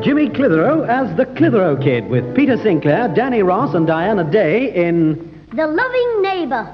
Jimmy Clitheroe as the Clitheroe Kid with Peter Sinclair, Danny Ross and Diana Day in... The Loving Neighbour.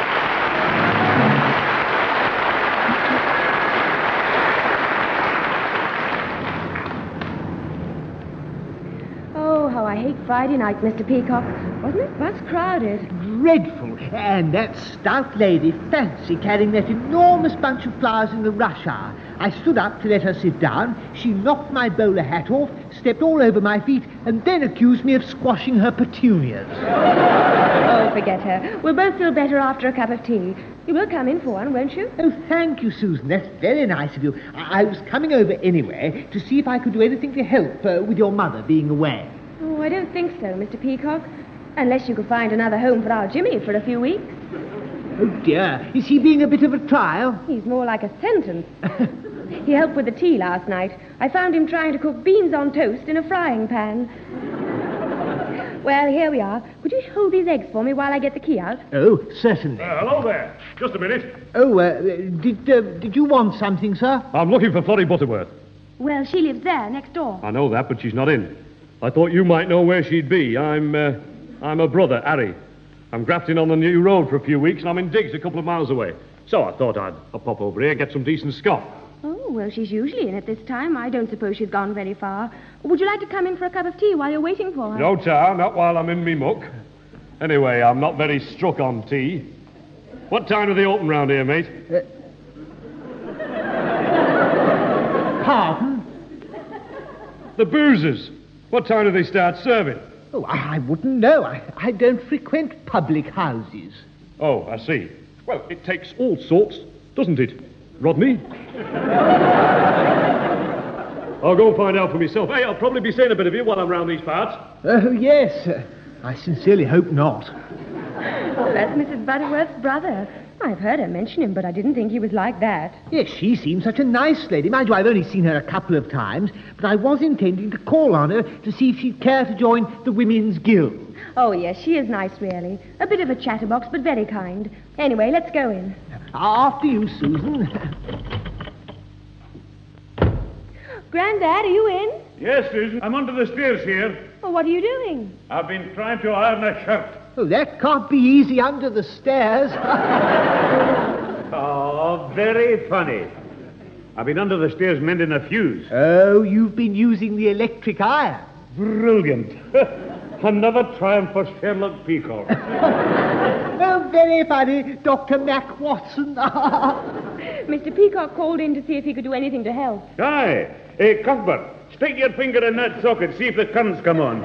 Oh, how I hate Friday night, Mr. Peacock. Wasn't it? That's crowded. Dreadful. And that stout lady, fancy carrying that enormous bunch of flowers in the rush hour. I stood up to let her sit down. She knocked my bowler hat off, stepped all over my feet, and then accused me of squashing her petunias. Oh, forget her. We'll both feel better after a cup of tea. You will come in for one, won't you? Oh, thank you, Susan. That's very nice of you. I was coming over anyway to see if I could do anything to help with your mother being away. Oh, I don't think so, Mr. Peacock. Unless you could find another home for our Jimmy for a few weeks. Oh, dear. Is he being a bit of a trial? He's more like a sentence. He helped with the tea last night. I found him trying to cook beans on toast in a frying pan. Well, here we are. Could you hold these eggs for me while I get the key out? Oh, certainly. Hello there. Just a minute. Oh, did you want something, sir? I'm looking for Florrie Butterworth. Well, she lives there, next door. I know that, but she's not in. I thought you might know where she'd be. I'm her brother, Harry. I'm grafting on the new road for a few weeks, and I'm in digs a couple of miles away. So I thought I'd pop over here, get some decent scoff. Oh, well, she's usually in at this time. I don't suppose she's gone very far. Would you like to come in for a cup of tea while you're waiting for her? No, Tar, not while I'm in me muck. Anyway, I'm not very struck on tea. What time do they open round here, mate? Pardon? The boozers. What time do they start serving? Oh, I wouldn't know. I don't frequent public houses. Oh, I see. Well, it takes all sorts, doesn't it, Rodney? I'll go and find out for myself. Hey, I'll probably be saying a bit of you while I'm round these parts. Oh, yes. I sincerely hope not. Oh, that's Mrs. Butterworth's brother. I've heard her mention him, but I didn't think he was like that. Yes, she seems such a nice lady. Mind you, I've only seen her a couple of times, but I was intending to call on her to see if she'd care to join the Women's Guild. Oh, yes, she is nice, really. A bit of a chatterbox, but very kind. Anyway, let's go in. After you, Susan. Grandad, are you in? Yes, Susan. I'm under the stairs here. Well, what are you doing? I've been trying to iron a shirt. Oh, that can't be easy under the stairs. Oh, very funny. I've been under the stairs mending a fuse. Oh, you've been using the electric iron. Brilliant. Another triumph for Sherlock Peacock. Oh, very funny, Dr. Mac Watson. Mr. Peacock called in to see if he could do anything to help. Aye. Hey, Cuthbert, stick your finger in that socket, see if the currents come on.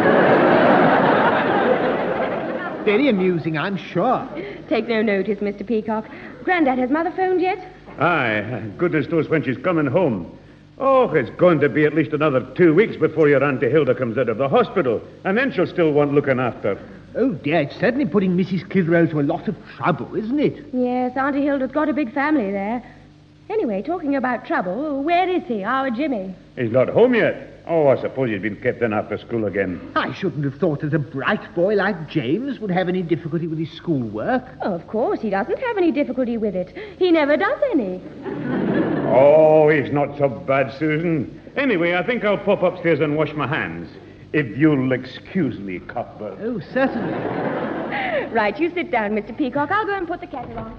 Very amusing, I'm sure. Take no notice, Mr. Peacock. Grandad, has Mother phoned yet? Aye, goodness knows when she's coming home. Oh, it's going to be at least another 2 weeks before your Auntie Hilda comes out of the hospital, and then she'll still want looking after. Oh, dear, it's certainly putting Mrs. Clitheroe to a lot of trouble, isn't it? Yes, Auntie Hilda's got a big family there. Anyway, talking about trouble, where is he, our Jimmy? He's not home yet. Oh, I suppose he's been kept in after school again. I shouldn't have thought that a bright boy like James would have any difficulty with his schoolwork. Oh, of course, he doesn't have any difficulty with it. He never does any. Oh, he's not so bad, Susan. Anyway, I think I'll pop upstairs and wash my hands. If you'll excuse me, Cuthbert. Oh, certainly. Right, you sit down, Mr. Peacock. I'll go and put the kettle on.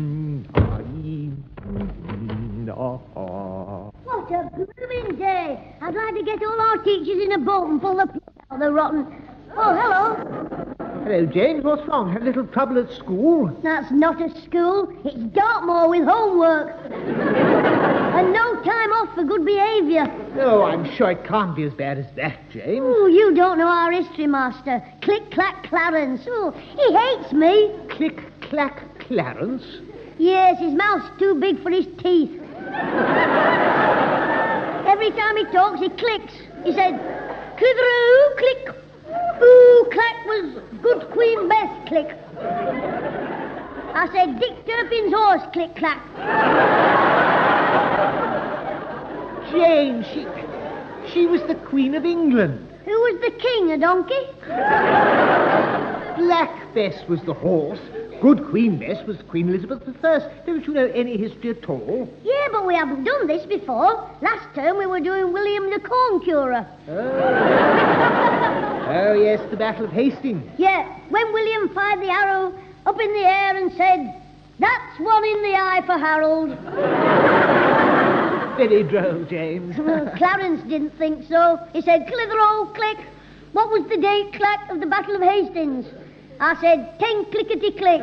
What a blooming day. I'd like to get all our teachers in a boat and pull the pig out of the rotten... Oh, hello. Hello, James. What's wrong? Had a little trouble at school? That's not a school. It's Dartmoor with homework. And no time off for good behaviour. Oh, I'm sure it can't be as bad as that, James. Oh, you don't know our history master. Click-clack Clarence. Oh, he hates me. Click-clack Clarence? Yes, his mouth's too big for his teeth. Every time he talks, he clicks. He said, Clitheroe, click. Ooh, clack was good Queen Bess, click. I said, Dick Turpin's horse, click, clack. Jane, she was the Queen of England. Who was the king, a donkey? Black Bess was the horse. Good Queen Bess was Queen Elizabeth I. Don't you know any history at all? Yeah, but we haven't done this before. Last term we were doing William the Corn Curer. Oh, yes, the Battle of Hastings. Yeah, when William fired the arrow up in the air and said, "That's one in the eye for Harold." Very droll, James. Well, Clarence didn't think so. He said, "Clitheroe, click. What was the date, clack, of the Battle of Hastings?" I said, 10 clickety-click.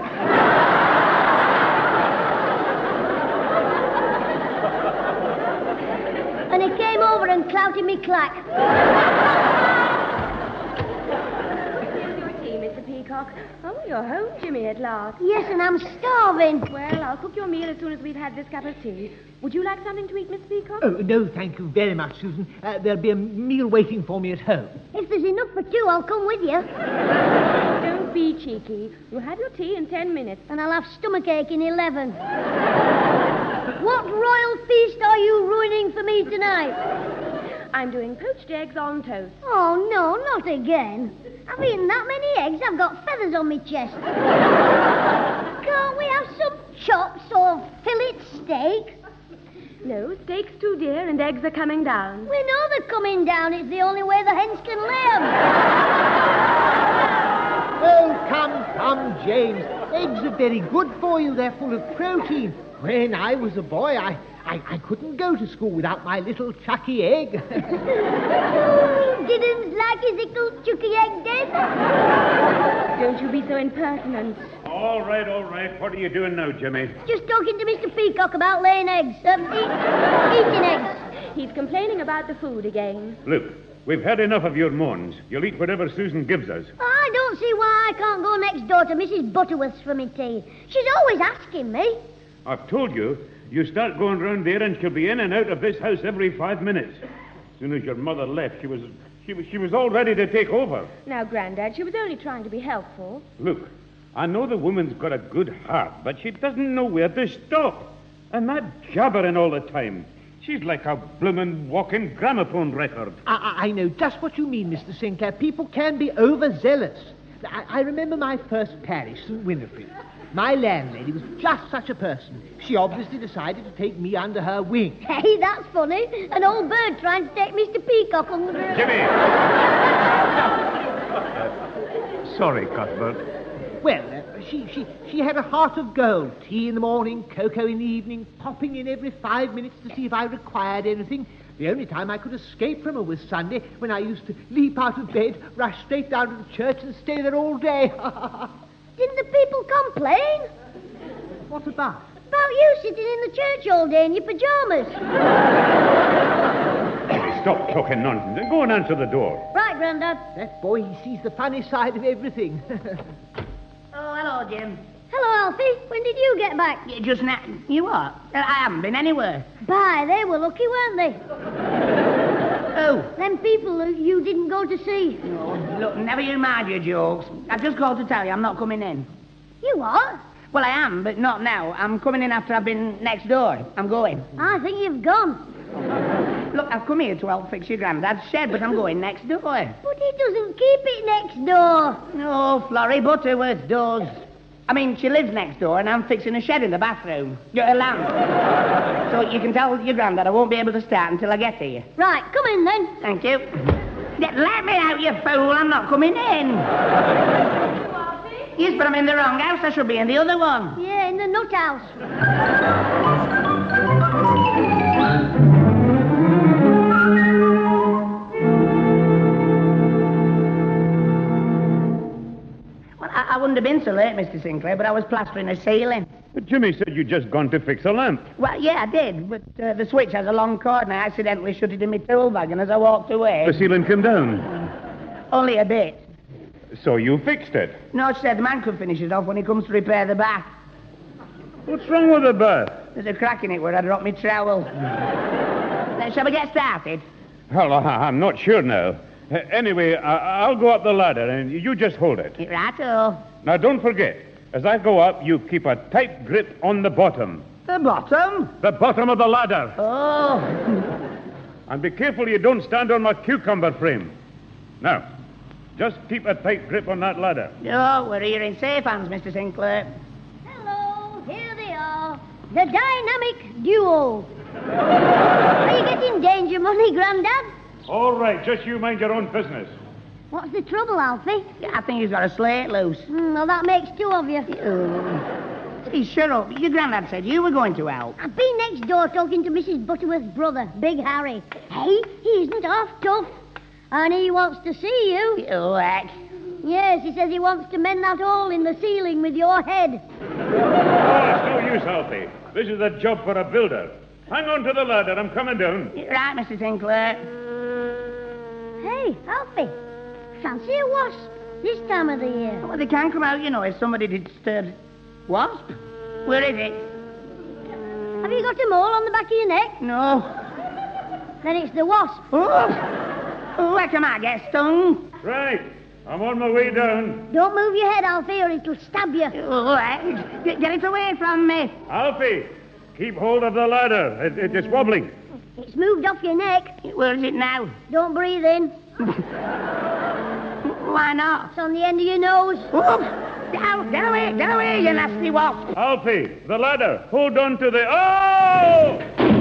And he came over and clouted me clack. Your tea, Mr. Peacock. Oh, you're home, Jimmy, at last. Yes, and I'm starving. Well, I'll cook your meal as soon as we've had this cup of tea. Would you like something to eat, Miss Peacock? Oh, no, thank you very much, Susan. There'll be a meal waiting for me at home. If there's enough for two, I'll come with you. Don't be cheeky. You'll have your tea in 10 minutes. And I'll have stomachache in 11. What royal feast are you ruining for me tonight? I'm doing poached eggs on toast. Oh, no, not again. I've eaten that many eggs, I've got feathers on my chest. Can't we have some chops or fillet steak? No, steak's too dear and eggs are coming down. We know they're coming down. It's the only way the hens can lay 'em. Oh, come, James. Eggs are very good for you. They're full of protein. When I was a boy, I couldn't go to school without my little chucky egg. Didn't like his little chucky egg, Dave? Don't you be so impertinent. All right. What are you doing now, Jimmy? Just talking to Mr. Peacock about laying eggs. Eating eggs. He's complaining about the food again. Look, we've had enough of your moans. You'll eat whatever Susan gives us. I don't see why I can't go next door to Mrs. Butterworth's for me tea. She's always asking me. I've told you, you start going round there and she'll be in and out of this house every 5 minutes. As soon as your mother left, she was all ready to take over. Now, Grandad, she was only trying to be helpful. Look, I know the woman's got a good heart, but she doesn't know where to stop. And that jabbering all the time. She's like a bloomin' walking gramophone record. I know just what you mean, Mr. Sinclair. People can be overzealous. I remember my first parish, St. Winifred. My landlady was just such a person. She obviously decided to take me under her wing. Hey, that's funny. An old bird trying to take Mr. Peacock under her... Jimmy! Sorry, Cuthbert. Well, she had a heart of gold. Tea in the morning, cocoa in the evening, popping in every 5 minutes to see if I required anything. The only time I could escape from her was Sunday, when I used to leap out of bed, rush straight down to the church and stay there all day. Didn't the people complain? What about? About you sitting in the church all day in your pyjamas. Stop talking nonsense and go and answer the door. Right, Grandad. That boy, he sees the funny side of everything. Oh, hello, Jim. Hello, Alfie. When did you get back? Just now. You what? I haven't been anywhere. Bye, they were lucky, weren't they? Oh. Them people that you didn't go to see. Oh, look, never you mind your jokes. I've just called to tell you I'm not coming in. You what? Well, I am, but not now. I'm coming in after I've been next door. I'm going. I think you've gone. Look, I've come here to help fix your granddad's shed, but I'm going next door. But he doesn't keep it next door. No, Florrie Butterworth does. I mean, she lives next door, and I'm fixing a shed in the bathroom. A lamp. So you can tell your granddad I won't be able to start until I get here. Right, come in then. Thank you. Let me out, you fool. I'm not coming in. Yes, but I'm in the wrong house. I should be in the other one. Yeah, in the nut house. I wouldn't have been so late, Mr. Sinclair, but I was plastering a ceiling. But Jimmy said you'd just gone to fix a lamp. Well, yeah, I did, but the switch has a long cord, and I accidentally shut it in my tool bag, and as I walked away... The ceiling came down. Only a bit. So you fixed it? No, she said the man could finish it off when he comes to repair the bath. What's wrong with the bath? There's a crack in it where I dropped my trowel. Then shall we get started? Well, I'm not sure now. Anyway, I'll go up the ladder, and you just hold it. Right-o. Now, don't forget, as I go up, you keep a tight grip on the bottom. The bottom? The bottom of the ladder. Oh. And be careful you don't stand on my cucumber frame. Now, just keep a tight grip on that ladder. No, we're here in safe hands, Mr. Sinclair. The dynamic duo. Are you getting danger money, Grandad? All right, just you mind your own business. What's the trouble, Alfie? I think he's got a slate loose. Well, that makes two of you. Hey, shut up. Your granddad said you were going to help. I've been next door talking to Mrs. Butterworth's brother, Big Harry. Hey, he isn't half tough. And he wants to see you. You heck. Yes, he says he wants to mend that hole in the ceiling with your head. Oh, it's no use, Alfie. This is a job for a builder. Hang on to the ladder. I'm coming down. You're right, Mr. Sinclair. Hey, Alfie, fancy a wasp this time of the year. Well, they can come out, you know, if somebody disturbs. Wasp? Where is it? Have you got a mole on the back of your neck? No. Then it's the wasp. Where can I get stung? Right. I'm on my way down. Don't move your head, Alfie, or it'll stab you. Get it away from me. Alfie, keep hold of the ladder. It's wobbling. It's moved off your neck. Where is it now? Don't breathe in. Why not? It's on the end of your nose. Get away, you nasty wasp. Alfie, the ladder. Hold on to the... Oh!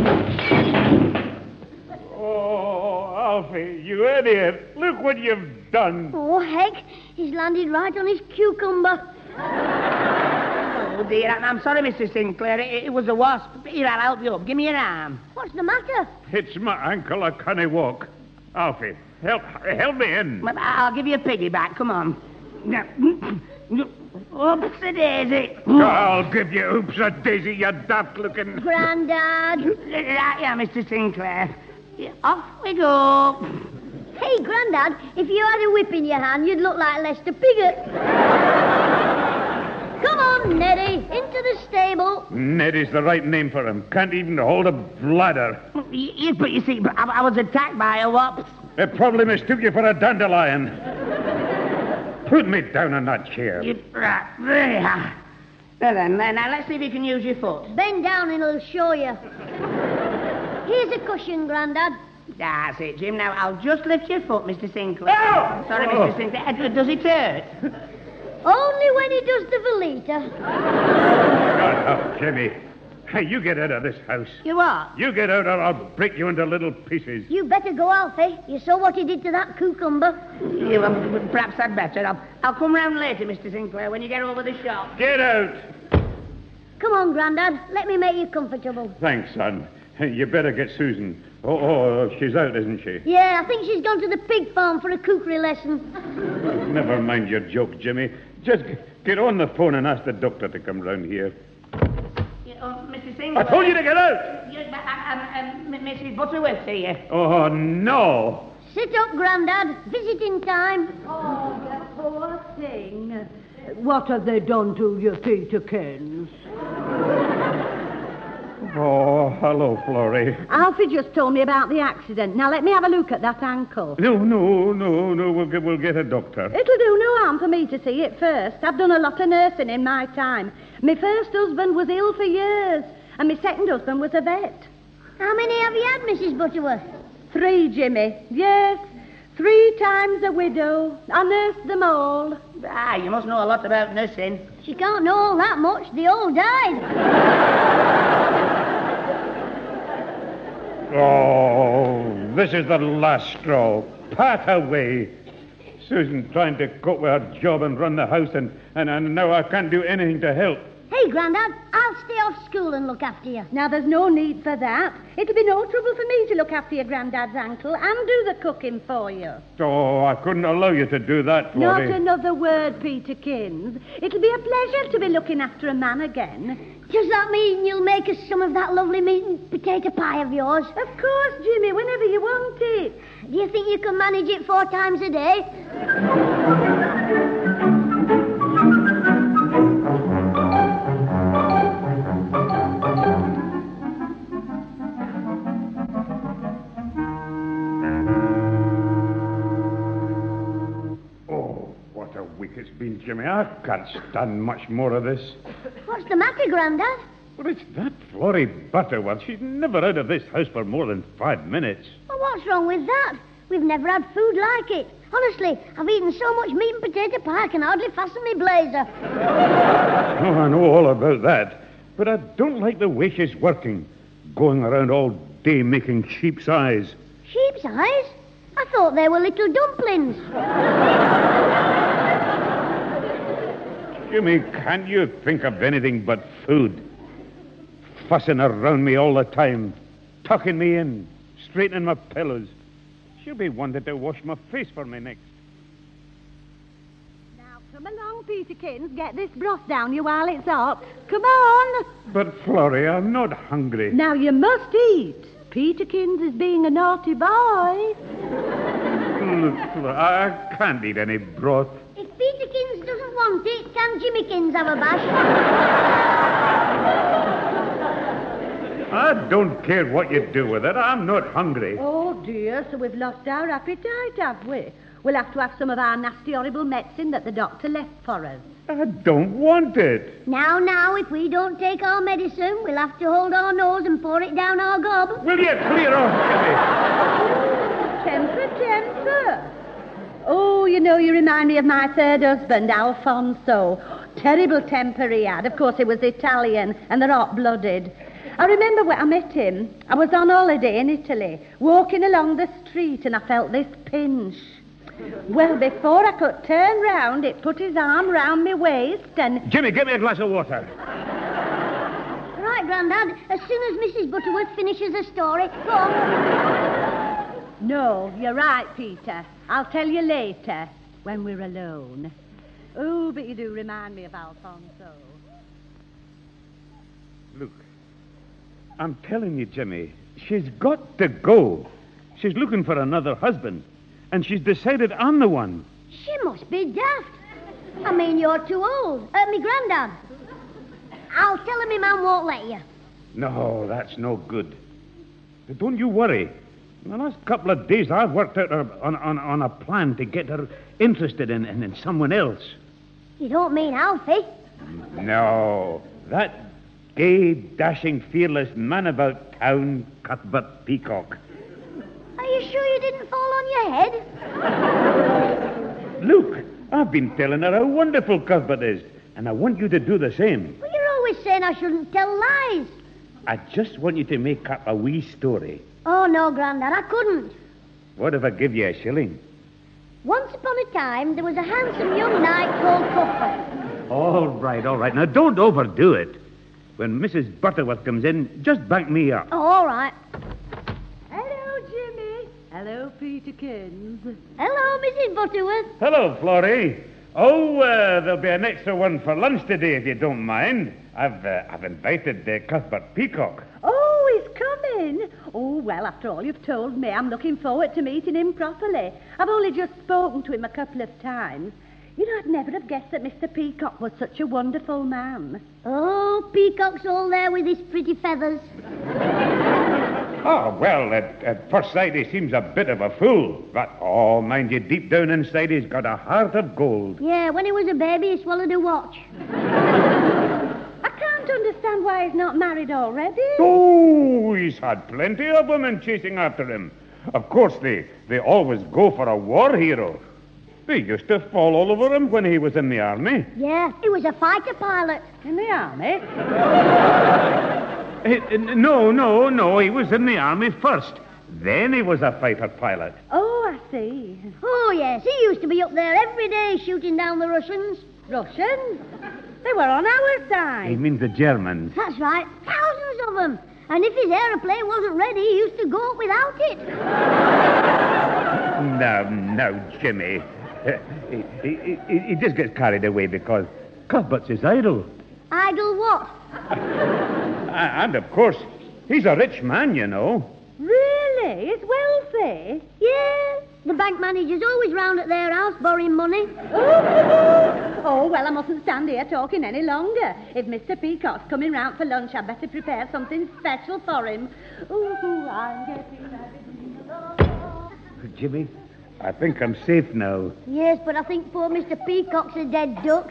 Oh, Alfie, you idiot. Look what you've done. Oh, heck. He's landed right on his cucumber. Oh, dear, I'm sorry, Mr. Sinclair. It was a wasp. Here, I'll help you up. Give me your arm. What's the matter? It's my ankle. I can't walk. Alfie, help me in. Well, I'll give you a piggyback. Come on. Oops-a-daisy. I'll give you oops-a-daisy, you daft-looking... Grandad. Right, yeah, Mr. Sinclair. Off we go. Hey, Grandad, if you had a whip in your hand, you'd look like Lester Piggott. Come on, Neddy, into the stable. Neddy's the right name for him. Can't even hold a bladder. But you see, I was attacked by a wasp. It probably mistook you for a dandelion. Put me down on that chair. Right, there you are. Now, let's see if you can use your foot. Bend down and it'll show you. Here's a cushion, Grandad. That's it, Jim. Now, I'll just lift your foot, Mr. Sinclair. Oh! Sorry, Mr. Sinclair. Does it hurt? Only when he does the Velita. Shut up, Jimmy. Hey, you get out of this house. You what? You get out or I'll break you into little pieces. You better go, Alfie. You saw what he did to that cucumber. Perhaps I'd better. I'll come round later, Mr. Sinclair, when you get over the shop. Get out. Come on, Grandad. Let me make you comfortable. Thanks, son. Hey, you better get Susan. Oh, she's out, isn't she? Yeah, I think she's gone to the pig farm for a cookery lesson. Never mind your joke, Jimmy. Just get on the phone and ask the doctor to come round here. Mr. Sinclair. I told you to get out! Mrs. Butterworth's here. Oh, no. Sit up, Grandad. Visiting time. Oh, the poor thing. What have they done to you, Peterkins? Oh, hello, Florrie. Alfie just told me about the accident. Now, let me have a look at that ankle. No. We'll get a doctor. It'll do no harm for me to see it first. I've done a lot of nursing in my time. My first husband was ill for years, and my second husband was a vet. How many have you had, Mrs. Butterworth? 3, Jimmy. Yes, 3 times a widow. I nursed them all. You must know a lot about nursing. She can't know all that much. They all died. Oh, this is the last straw. Pat away. Susan trying to cope with her job and run the house, and now I can't do anything to help. Hey, Grandad, I'll stay off school and look after you. Now, there's no need for that. It'll be no trouble for me to look after your Grandad's ankle and do the cooking for you. Oh, I couldn't allow you to do that, Florrie. Not another word, Peterkins. It'll be a pleasure to be looking after a man again. Does that mean you'll make us some of that lovely meat and potato pie of yours? Of course, Jimmy, whenever you want it. Do you think you can manage it 4 times a day? It's been, Jimmy. I can't stand much more of this. What's the matter, Grandad? Well, it's that Florrie Butterworth. She's never out of this house for more than 5 minutes. Well, what's wrong with that? We've never had food like it. Honestly, I've eaten so much meat and potato pie I can hardly fasten my blazer. Oh, I know all about that. But I don't like the way she's working. Going around all day making sheep's eyes. Sheep's eyes? I thought they were little dumplings. Jimmy, can't you think of anything but food? Fussing around me all the time. Tucking me in. Straightening my pillows. She'll be wanting to wash my face for me next. Now, come along, Peterkins. Get this broth down you while it's hot. Come on. But, Florrie, I'm not hungry. Now, you must eat. Peterkins is being a naughty boy. Look, I can't eat any broth. If Peterkins doesn't want it, can Jimmykins have a bash? I don't care what you do with it. I'm not hungry. Oh, dear, so we've lost our appetite, have we? We'll have to have some of our nasty, horrible medicine that the doctor left for us. I don't want it. Now, if we don't take our medicine, we'll have to hold our nose and pour it down our gob. Will you clear off, Temper. Oh, you know, you remind me of my third husband, Alfonso. Terrible temper he had. Of course, he was Italian, and they're hot-blooded. I remember when I met him. I was on holiday in Italy, walking along the street, and I felt this pinch. Well, before I could turn round, it put his arm round my waist and... Jimmy, get me a glass of water. Right, Grandad. As soon as Mrs. Butterworth finishes her story, go on. No, you're right, Peter. I'll tell you later, when we're alone. Oh, but you do remind me of Alfonso. Look, I'm telling you, Jimmy, she's got to go. She's looking for another husband. And she's decided I'm the one. She must be daft. I mean, you're too old. Me Grandad. I'll tell her my man won't let you. No, that's no good. But don't you worry. In the last couple of days, I've worked out on a plan to get her interested in someone else. You don't mean Alfie? No, that gay, dashing, fearless man about town, Cuthbert Peacock. Are you sure you didn't fall on your head? Look, I've been telling her how wonderful Cuthbert is, and I want you to do the same. Well, you're always saying I shouldn't tell lies. I just want you to make up a wee story. Oh, no, Grandad, I couldn't. What if I give you a shilling? Once upon a time, there was a handsome young knight called Cuthbert. All right. Now, don't overdo it. When Mrs. Butterworth comes in, just back me up. Oh, all right. Hello, Jimmy. Hello, Peterkins. Hello, Mrs. Butterworth. Hello, Florrie. Oh, there'll be an extra one for lunch today, if you don't mind. I've invited Cuthbert Peacock. Oh, he's coming. Oh, well, after all you've told me, I'm looking forward to meeting him properly. I've only just spoken to him a couple of times. You know, I'd never have guessed that Mr. Peacock was such a wonderful man. Oh, Peacock's all there with his pretty feathers. Oh, well, at first sight, he seems a bit of a fool. But, oh, mind you, deep down inside, he's got a heart of gold. Yeah, when he was a baby, he swallowed a watch. I can't understand why he's not married already. Oh, he's had plenty of women chasing after him. Of course, they always go for a war hero. They used to fall all over him when he was in the army. Yeah, he was a fighter pilot. In the army? No, he was in the army first. Then he was a fighter pilot. Oh, I see. Oh, yes, he used to be up there every day shooting down the Russians. Russians? They were on our side. He means the Germans. That's right, thousands of them. And if his aeroplane wasn't ready, he used to go up without it. No, Jimmy. He just gets carried away because Cuthbert's his idol. Idol what? And, of course, he's a rich man, you know. Really? He's wealthy? Yeah, the bank manager's always round at their house borrowing money. Oh, well, I mustn't stand here talking any longer. If Mr. Peacock's coming round for lunch, I'd better prepare something special for him. Ooh, I'm getting ready. Jimmy, I think I'm safe now. Yes, but I think poor Mr. Peacock's a dead duck.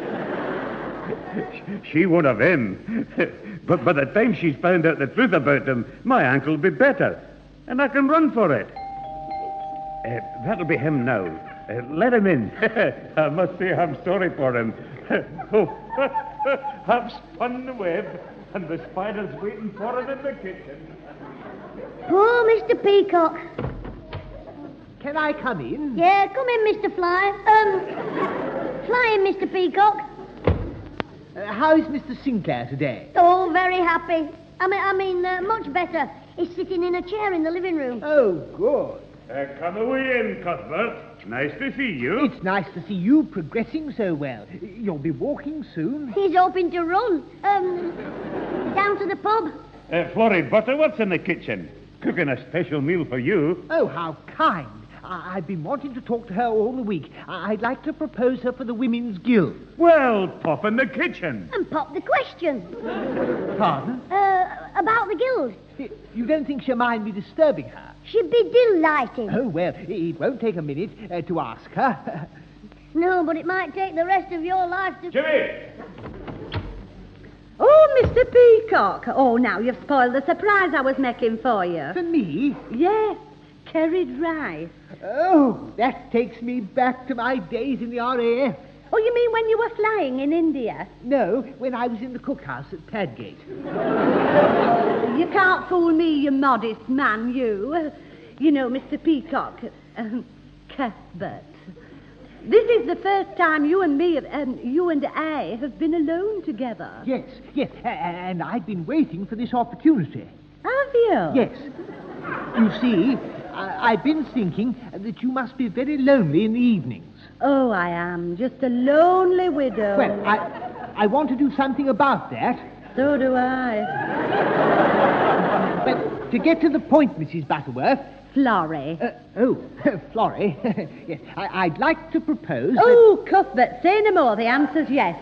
She won't have him. But by the time she's found out the truth about him, my ankle'll be better. And I can run for it. That'll be him now. Let him in. I must say I'm sorry for him. Oh, I've spun the web, and the spider's waiting for him in the kitchen. Poor Mr. Peacock. Can I come in? Yeah, come in, Mr. Fly. Flying, Mr. Peacock. How is Mr. Sinclair today? Oh, very happy. I mean, much better. He's sitting in a chair in the living room. Oh, good. Come away in, Cuthbert. Nice to see you. It's nice to see you progressing so well. You'll be walking soon. He's hoping to run. Down to the pub. Florrie Butterworth's in the kitchen, cooking a special meal for you. Oh, how kind. I've been wanting to talk to her all the week. I'd like to propose her for the Women's Guild. Well, pop in the kitchen. And pop the question. Pardon? About the guild. You don't think she'll mind me disturbing her? She'd be delighted. Oh, well, it won't take a minute to ask her. No, but it might take the rest of your life to... Jimmy! Oh, Mr. Peacock. Oh, now you've spoiled the surprise I was making for you. For me? Yes, curried rice. Oh, that takes me back to my days in the RAF. Oh, you mean when you were flying in India? No, when I was in the cookhouse at Padgate. You can't fool me, you modest man, you. You know, Mr. Peacock, Cuthbert, this is the first time you and I have been alone together. Yes, and I've been waiting for this opportunity. Have you? Yes. You see, I've been thinking that you must be very lonely in the evenings. Oh, I am. Just a lonely widow. Well, I want to do something about that. So do I. But to get to the point, Mrs. Butterworth... Florrie. Florrie. Yes, I'd like to propose... Oh, Cuthbert, say no more. The answer's yes.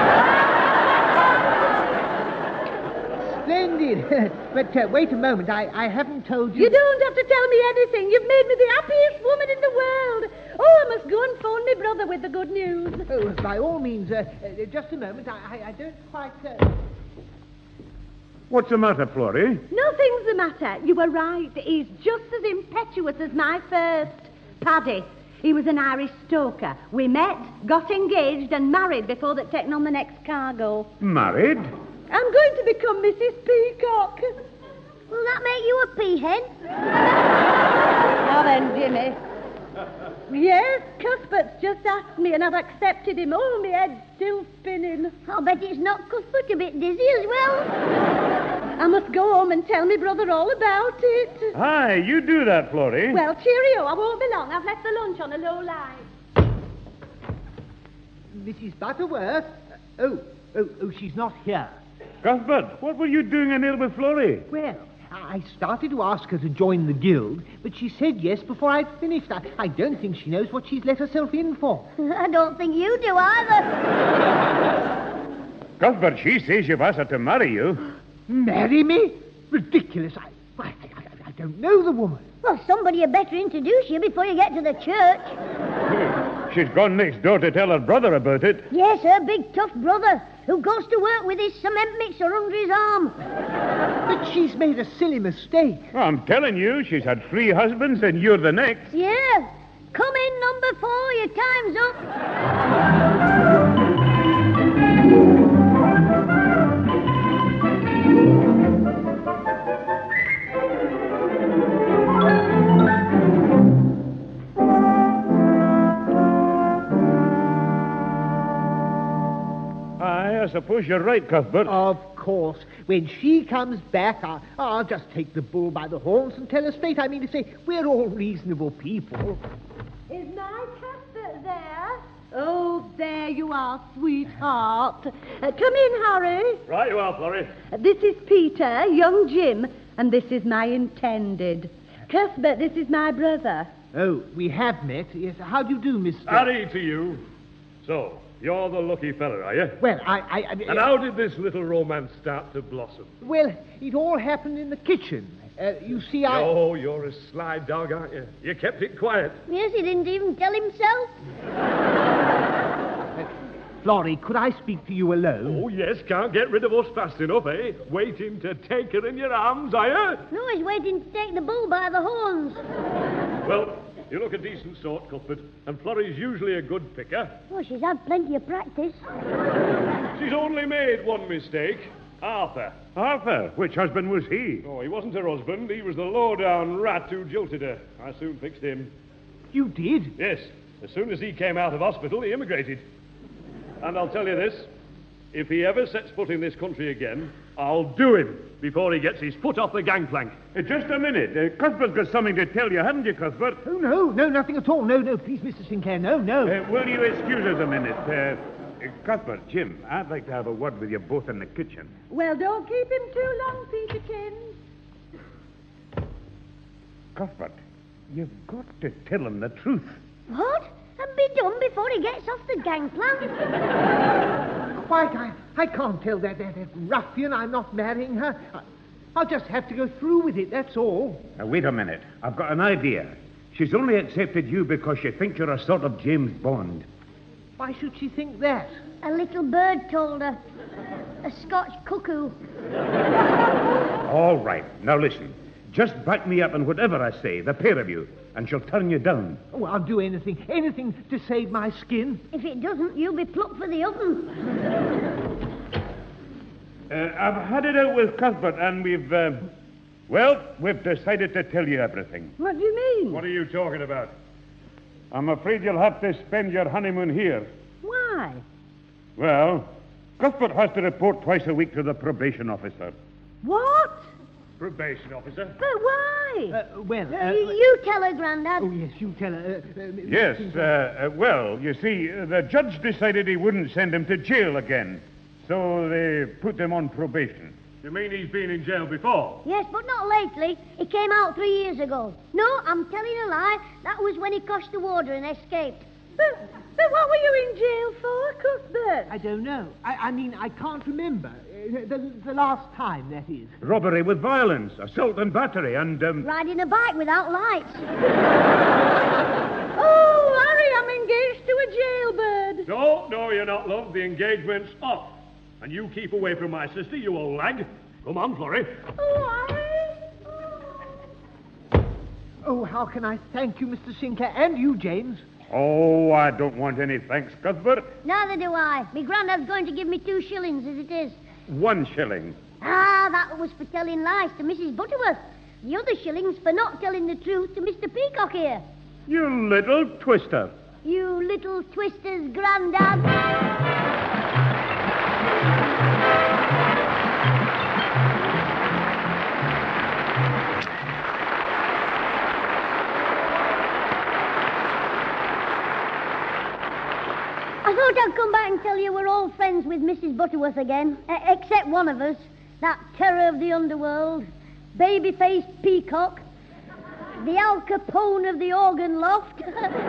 Splendid. But wait a moment. I haven't told you... You don't have to tell me anything. You've made me the happiest woman in the world. Oh, I must go and phone my brother with the good news. Oh, by all means, just a moment. I don't quite... What's the matter, Florrie? Nothing's the matter. You were right. He's just as impetuous as my first. Paddy. He was an Irish stoker. We met, got engaged, and married before they'd taken on the next cargo. Married? I'm going to become Mrs. Peacock. Will that make you a peahen? Now then, Jimmy. Yes, Cuthbert's just asked me, and I've accepted him. Oh, my head's still spinning. I'll bet it's not Cuthbert a bit dizzy as well. I must go home and tell my brother all about it. Aye, you do that, Florrie. Well, cheerio. I won't be long. I've left the lunch on a low line. Mrs. Butterworth? Oh, she's not here. Cuthbert, what were you doing in here with Florrie? Well, I started to ask her to join the guild, but she said yes before I'd finished. I don't think she knows what she's let herself in for. I don't think you do either. Cuthbert, she says you've asked her to marry you. Marry me? Ridiculous. I don't know the woman. Well, somebody had better introduce you before you get to the church. She's gone next door to tell her brother about it. Yes, her big tough brother, who goes to work with his cement mixer under his arm. But she's made a silly mistake. I'm telling you, she's had 3 husbands and you're the next. Yeah. Come in, number 4. Your time's up. I suppose you're right, Cuthbert. Of course. When she comes back, I'll just take the bull by the horns and tell her straight. I mean to say, we're all reasonable people. Is my Cuthbert there? Oh, there you are, sweetheart. Come in, Harry. Right you are, Florrie. This is Peter, young Jim, and this is my intended. Cuthbert, this is my brother. Oh, we have met. Yes. How do you do, Mr. Harry to you. So, you're the lucky fella, are you? Well, I mean... And how did this little romance start to blossom? Well, it all happened in the kitchen. You see, Oh, you're a sly dog, aren't you? You kept it quiet. Yes, he didn't even tell himself. Florrie, could I speak to you alone? Oh, yes, can't get rid of us fast enough, eh? Waiting to take her in your arms, are you? No, he's waiting to take the bull by the horns. Well, You look a decent sort, Cuthbert, and Florrie's usually a good picker. Oh, she's had plenty of practice. She's only made one mistake. Arthur. Arthur? Which husband was he? Oh, he wasn't her husband. He was the low-down rat who jilted her. I soon fixed him. You did? Yes. As soon as he came out of hospital, he immigrated. And I'll tell you this. If he ever sets foot in this country again, I'll do him before he gets his foot off the gangplank. Just a minute. Cuthbert's got something to tell you, haven't you, Cuthbert? Oh, no, nothing at all. No, please, Mr. Sinclair, no. Will you excuse us a minute? Cuthbert, Jim, I'd like to have a word with you both in the kitchen. Well, don't keep him too long, Peterkin. Cuthbert, you've got to tell him the truth. What? And be done before he gets off the gangplank? Quite, I can't tell that ruffian I'm not marrying her. I'll just have to go through with it, that's all. Now, wait a minute. I've got an idea. She's only accepted you because she thinks you're a sort of James Bond. Why should she think that? A little bird told her. A Scotch cuckoo. All right. Now, listen. Just back me up in whatever I say, the pair of you, and she'll turn you down. Oh, I'll do anything to save my skin. If it doesn't, you'll be plucked for the oven. I've had it out with Cuthbert, and we've decided to tell you everything. What do you mean? What are you talking about? I'm afraid you'll have to spend your honeymoon here. Why? Well, Cuthbert has to report twice a week to the probation officer. What? Probation officer? But why? You tell her, Grandad. Oh, yes, you tell her. Yes, you see, the judge decided he wouldn't send him to jail again, so they put him on probation. You mean he's been in jail before? Yes, but not lately. He came out 3 years ago. No, I'm telling a lie. That was when he crossed the water and escaped. But what were you in jail for, Cuthbert? I don't know. I mean, I can't remember. The last time, that is. Robbery with violence, assault and battery, and, Riding a bike without lights. Oh, Harry, I'm engaged to a jailbird. No, you're not, love. The engagement's off. And you keep away from my sister, you old lag. Come on, Florrie. Oh, Harry. Oh, how can I thank you, Mr. Sinclair, and you, James? Oh, I don't want any thanks, Cuthbert. Neither do I. Me Grandad's going to give me 2 shillings as it is. 1 shilling. Ah, that was for telling lies to Mrs. Butterworth. The other shilling's for not telling the truth to Mr. Peacock here. You little twister. You little twisters, Grandad. I thought I'd come back and tell you we're all friends with Mrs. Butterworth again, except one of us, that terror of the underworld, baby-faced Peacock, the Al Capone of the organ loft.